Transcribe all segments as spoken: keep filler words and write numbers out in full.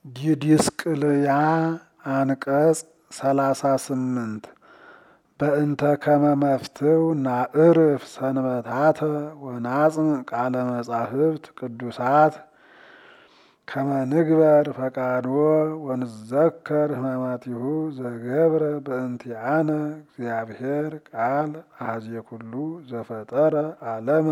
ዲድስቅልያ አንቀጽ ሰላሳ ስምንት በእንተ ከመ መፍትው ናዕርፍ ሰንበታተ ወናጽም ቃለ መጻሕፍት ቅዱሳት ከመ ንግበር ፈቃዶ ወንዘከር ሕማማቲሁ ዘገብረ በእንቲአነ እግዚአብሔር ቃል አኀዜ ኩሉ ዘፈጠረ ዓለመ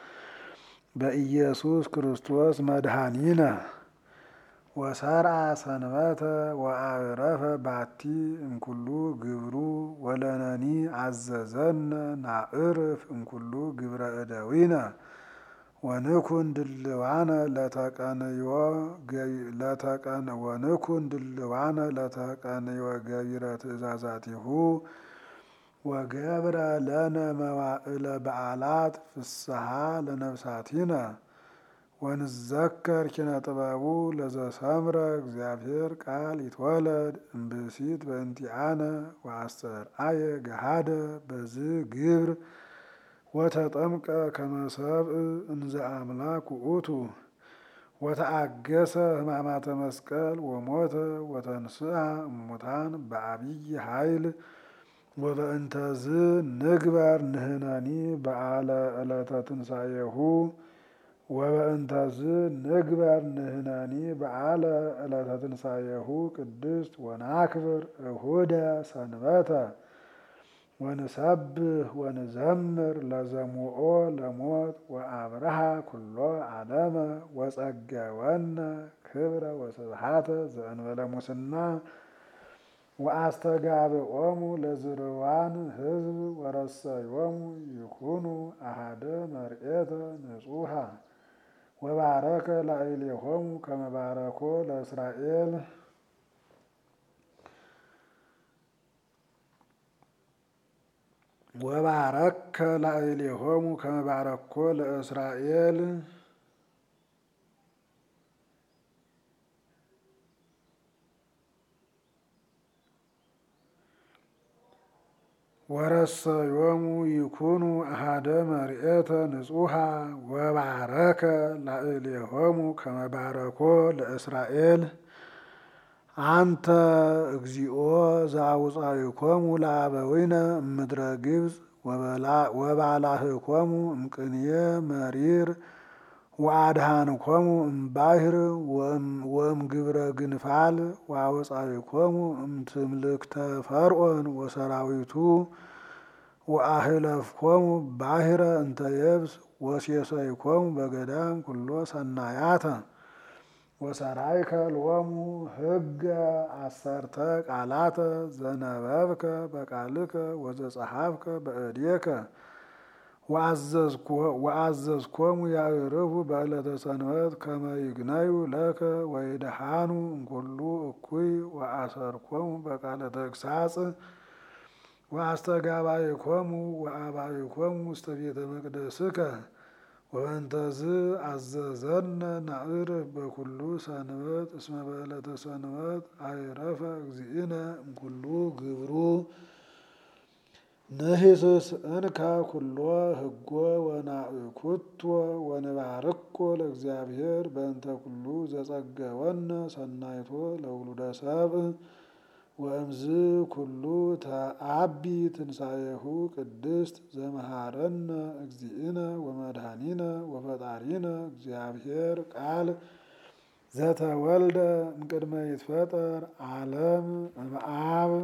በኢየሱስ ክርስቶስ መድኃኒነ ወሰርዐ ሰንበተ ወአዕረፈ ባቲ እምኩሉ ግብሩ ወለነኒ አዘዘነ ናዕርፍ እምኩሉ ግብረ እደዊነ ወንኩን ድልዋነ ለተቀንዮ ለተቀን ወንኩን ድልዋነ ለተቀንዮ ገቢረ ትእዛዛቲሁ ወገብረ ለነ መዋዕለ በዓላት ፍስሐ ለነፍሳቲነ ወንዘከር ኪነ ጥበቡ ለዘሰምረ እግዚአብሔር ቃል ይትወለድ እምብእሲት በእንቲአነ ወአስተርአየ ገሃደ በዝ ግብር ወተጠምቀ ከመ ሰብእ እንዘ አምላክ ውእቱ ወተአገሰ ሕማማተ መስቀል ወሞተ ወተንሥአ እሙታን በዐቢይ ኃይል ወበእንተዝ ንግበር ንሕነኒ በዓለ ዕለተ ትንሣኤሁ ወበእንተዝ ንግበር ንሕነኒ በዓለ ዕለተ ትንሣኤሁ ቅድስት ወናክብር እሁደ ሰንበተ ወንሰብህ ወንዘምር ለዘሙኦ ለሞት ወአብርሃ ኩሎ ዓለመ ወጸገወነ ክብረ ወስብሐተ ዘእንበለ ሙስና ወአስተጋብኦሙ ለዝርዋን ሕዝብ ወረሰዮሙ ይኩኑ አሐደ መርኤተ ንጹሐ ወባረከ ላዕሌሆሙ ከመ ባረኮ ለእስራኤል ወባረከ ላዕሌሆሙ ከመ ባረኮ ለእስራኤል ወረሰዮሙ ይኩኑ አሐደ መርኤተ ንጹሐ ወባረከ ላዕሌሆሙ ከመ ባረኮ ለእስራኤል አንተ እግዚኦ ዘአውፃእኮሙ ለአበዊነ እምድረ ግብፅ ወባላህኮሙ እምቅንየ መሪር ወአድኃንኮሙ እምባሕር ወእምግብረ ግንፋል ወአውፃእኮሙ እምትምልክተ ፈርዖን ወሰራዊቱ ወአህለፍኮሙ ባሕረ እንተ የብስ ወሴሰይኮሙ በገዳም ኩሎ ሰናያተ ወሰራይከ ሎሙ ሕገ አሰርተ ቃላተ ዘነበብከ በቃልከ ወዘጸሐፍከ በእዴከ ወአዘዝኮሙ ያዕርፉ በዕለተ ሰንበት ከመ ይግነዩ ለከ ወይድኃኑ እምኩሉ እኩይ ወአሰርኮሙ በቃለ ተግሣጽ ወአስተጋባይኮሙ ወአባይኮሙ ውስተ ቤተ መቅደስከ ወበእንተዝ አዘዘነ ናዕርፍ በኩሉ ሰንበት እስመ በዕለተ ሰንበት አዕረፈ እግዚእነ እምኩሉ ግብሩ ንሂስስ እንከ ኩሎ ሕጎ ወናእኩቶ ወንባርኮ ለእግዚአብሔር በእንተ ኩሉ ዘጸገወነ ሰናይቶ ለውሉደ ሰብእ ወእምዝ ኩሉ ተአቢ ትንሣኤሁ ቅድስት ዘመሃረነ እግዚእነ ወመድኃኒነ ወፈጣሪነ እግዚአብሔር ቃል ዘተወልደ እምቅድመ ይትፈጠር ዓለም እምአብ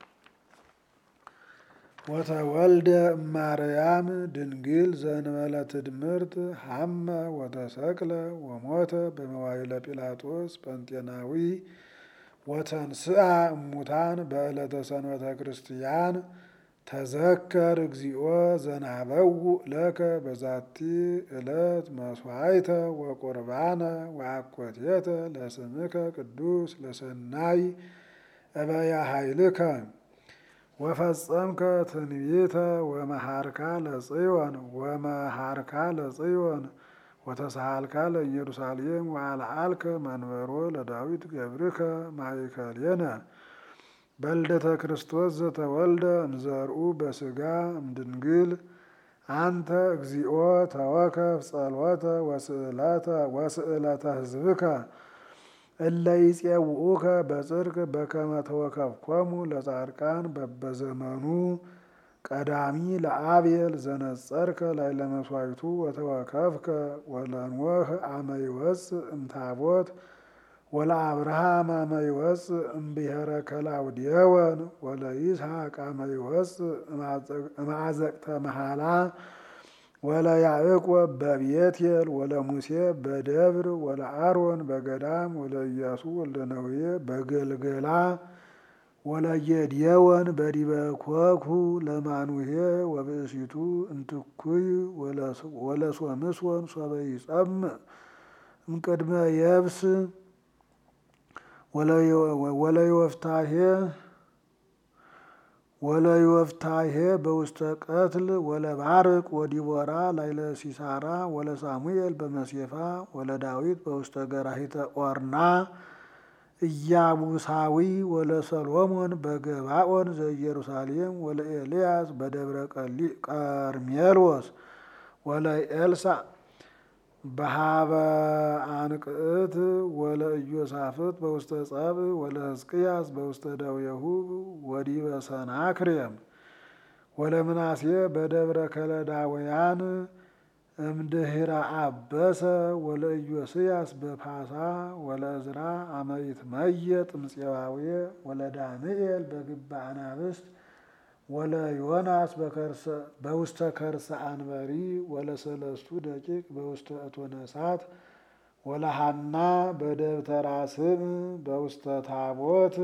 ወተወልደ እማርያም ድንግል ዘእንበለ ትድምርት ሐመ ወተሰቅለ ወሞተ በመዋዕለ ጲላጦስ ጰንጤናዊ ወተንሥአ እሙታን በዕለተ ሰንበተ ክርስቲያን ተዘከር እግዚኦ ዘናበውእ ለከ በዛቲ ዕለት መሥዋዕተ ወቁርባነ ወአኮቴተ ለስምከ ቅዱስ ለሰናይ እበያ ኃይልከ ወፈጸምከ ትንቢተ ወመሃርካ ለጽዮን ወመሃርካ ለጽዮን ወተሳሃልካ ለኢየሩሳሌም ወአልዓልከ መንበሮ ለዳዊት ገብርከ ማእከሌነ በልደተ ክርስቶስ ዘተወልደ እምዘርኡ በሥጋ እምድንግል አንተ እግዚኦ ተወከፍ ጸሎተ ወስእለተ ሕዝብከ እለ ይፄውኡከ በጽድቅ በከመ ተወከፍኮሙ ለጻድቃን በበዘመኑ ቀዳሚ ለአቤል ዘነጸርከ ላዕለ መሥዋዕቱ ወተወከፍከ ወለኖህ አመ ይወፅእ እምታቦት ወለአብርሃም አመ ይወፅእ እምብሔረ ከላውዴዎን ወለይስሐቅ አመ ይወፅእ እምአዘቅተ መሐላ ወለያዕቆብ በቤቴል ወለሙሴ በደብር ወለአሮን በገዳም ወለኢያሱ ወልደ ነዌ በገልገላ ወለጌዴዎን በዲበ ኮኩ ለማኑሄ ወብእሲቱ እንትኩይ ወለሶምሶን ሶበ ይጸምዕ እምቅድመ የብስ ወለዮፍታሔ ወለዮፍታሔ በውስተ ቀትል ወለባርቅ ወዲቦራ ላዕለ ሲሳራ ወለሳሙኤል በመሴፋ ወለዳዊት በውስተ ገራሂተ ኦርና ኢያቡሳዊ ወለሰሎሞን በገባኦን ዘኢየሩሳሌም ወለኤልያስ በደብረ ቀርሜሎስ ወለኤልሳዕ በሃበ አንቅዕት ወለኢዮሳፍጥ በውስተ ጸብእ ወለሕዝቅያስ በውስተ ደዌሁ ወዲበ ሰናክሬም ወለምናሴ በደብረ ከለዳውያን እምድኅረ አበሰ ወለኢዮስያስ በፋሳ ወለዕዝራ አመ ይትመየጥ እምፄባዌ ወለዳንኤል በግብረ አናብስት ወለዮናስ በውስተ ከርሰ አንበሪ ወለሰለስቱ ደቂቅ በውስተ እቶነ እሳት ወለሃና በደብተራ ስም በውስተ ታቦት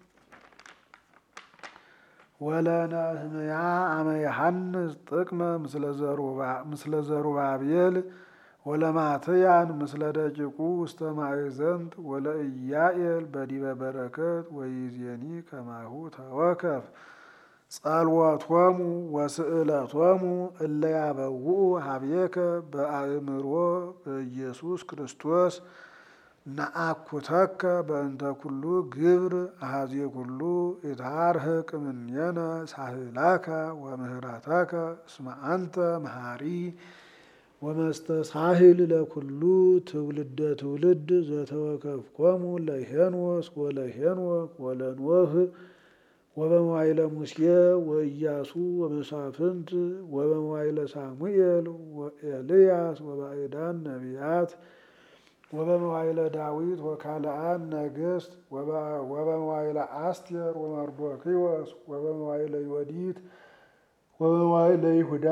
ወለነህምያ አመ ይሐንስ ጥቅመ ምስለ ዘሩባቤል ወለማትያን ምስለ ደቂቁ ውስተ ማዕዘንት ወለኢያኤል በዲበ በረከት ወይዜኒ ከማሁ ተወከፍ ጸልወቶሙ ወስእለቶሙ እለ ያበውኡ ሀቤከ በአእምሮ በኢየሱስ ክርስቶስ ነአኩተከ በእንተ ኩሉ ግብር አኀዜ ኩሉ ኢትሃርህቅ እምኔነ ሳህላከ ወምህረተከ እስመ አንተ መሐሪ ወመስተሳህል ለኩሉ ትውልደ ትውልድ ዘተወከፍኮሙ ለሄኖስ ወለሄኖክ ወለኖህ ወበመዋዕለ ሙሴ ወኢያሱ ወመሳፍንት ወበመዋዕለ ሳሙኤል ወኤልያስ ወባዕዳን ነቢያት ወበመዋዕለ ዳዊት ወካልአን ነገሥት ወበመዋዕለ አስቴር ወመርዶክዮስ ወበመዋዕለ ዮዲት ወበመዋዕለ ይሁዳ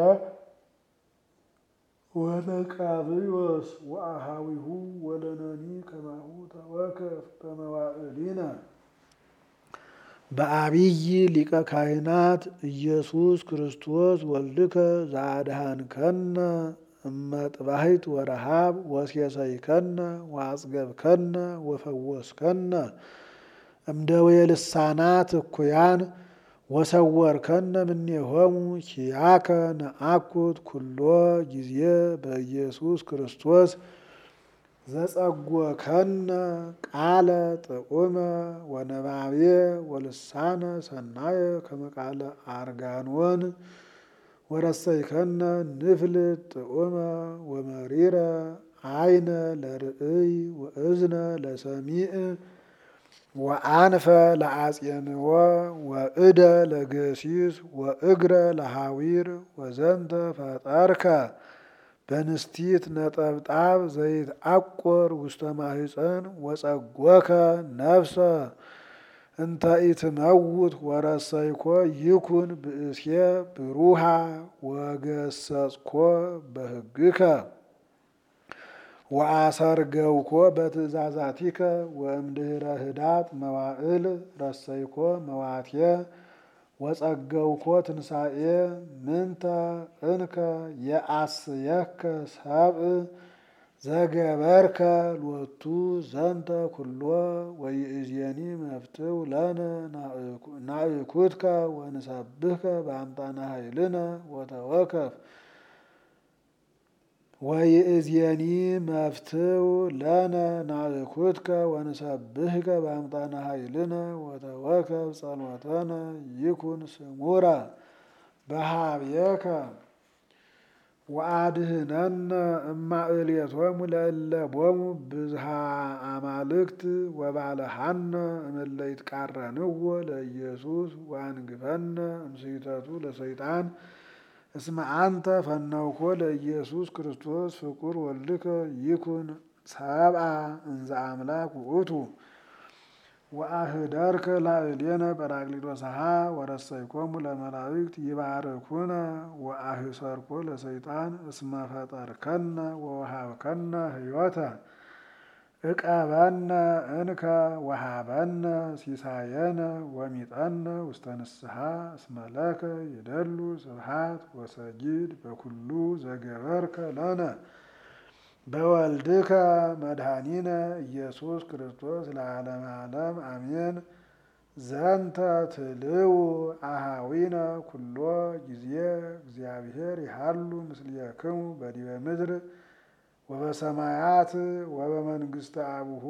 ወመቃብዮስ ወአሃዊሁ ወለነኒ ከማሁ ተወከፍ በመዋዕሊነ በአብይ ሊቀ ካህናት ኢየሱስ ክርስቶስ ወልድከ ዘአድኀንከነ እመጥባሕት ወረሃብ ወሴሰይከነ ወአጽገብከነ ወፈወስከነ እምደዌ ልሳናት እኩያን ወሰወርከነ እምኔሆሙ ኪያከ ነአኩት ኩሎ ጊዜ በኢየሱስ ክርስቶስ ዘጸጎከነ ቃለ ጥዑመ ወነባቤ ወልሳነ ሰናየ ከመ ቃለ አርጋኖን ወረሰይከነ ንፍልጥ ጥዑመ ወመሪረ አይነ ለርእይ ወእዝነ ለሰሚዕ ወአንፈ ለአጼንዎ ወእደ ለገሲስ ወእግረ ለሃዊር ወዘንተ ፈጠርከ በንስቲት ነጠብጣብ ዘይትዐቆር ውስተ ማህፀን ወጸጎከ ነፍሰ እንተ ኢትመውት ወረሰይኮ ይኩን ብእሴ ብሩሃ ወገሰጽኮ በሕግከ ወአሰርገውኮ በትእዛዛቲከ ወእምድኅረ ህዳጥ መዋዕል ረሰይኮ መዋትየ ወጸገውኮ ትንሣኤ ምንተ እንከ የአስየከ ሰብእ ዘገበርከ ሎቱ ዘንተ ኩሎ ወይእዜኒ መፍትው ለነ ናእኩትከ ወንሰብህከ በአምጣነ ኃይልነ ወተወከፍ ወይእዜኒ መፍትው ለነ ናእኩትከ ወንሰብህከ በአምጣነ ኃይልነ ወተወከፍ ጸሎተነ ይኩን ስሙረ በሃቤከ ወአድኅነነ እማእሌቶሙ ለእለ ቦሙ ብዝሃ አማልክት ወባልሐነ እምእለ ይትቃረንዎ ለኢየሱስ ወአንግፈነ እምስሕተቱ ለሰይጣን እስመ አንተ ፈነውኮ ለኢየሱስ ክርስቶስ ፍቁር ወልድከ ይኩን ሰብአ እንዘ አምላክ ውእቱ ወአህደርከ ላዕሌነ ጰራቅሊጦስሃ ወረሰይኮሙ ለመላእክት ይባርኩነ ወአህሰርኮ ለሰይጣን እስመ ፈጠርከነ ወወሃብከነ ሕይወተ እቀበነ እንከ ወሃበነ ሲሳየነ ወሚጠነ ውስተ ንስሐ እስመ ለከ ይደሉ ስብሐት ወሰጊድ በኩሉ ዘገበርከ ለነ በወልድከ መድኃኒነ ኢየሱስ ክርስቶስ ለዓለመ ዓለም አሜን። ዘንተ ትልው አሃዊነ ኩሎ ጊዜ እግዚአብሔር ይሃሉ ምስሌክሙ በዲበ ምድር ወበሰማያት ወበመንግሥተ አቡሁ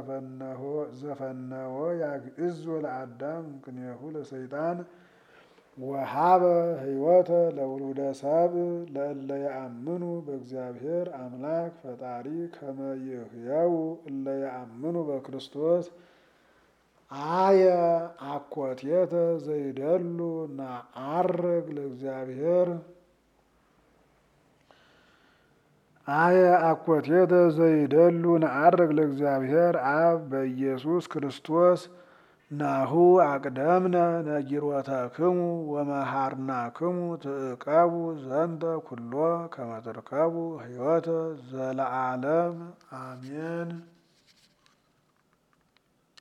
ዘፈነወ ያግዕዞ ለአዳም እምቅኔሁ ለሰይጣን ወሃበ ሕይወተ ለውሉደ ሰብእ ለእለ የአምኑ በእግዚአብሔር አምላክ ፈጣሪ ከመ ይሕየው እለ የአምኑ በክርስቶስ አየ አኮቴተ ዘይደሉ ነዐርግ ለእግዚአብሔር አየ አኮቴተ ዘይደሉ ነዐርግ ለእግዚአብሔር አብ በኢየሱስ ክርስቶስ ናሁ አቅደምነ ነጊሮተክሙ ወመሃርናክሙ ትዕቀቡ ዘንተ ኩሎ ከመ ትርከቡ ሕይወተ ዘለዓለም አሜን።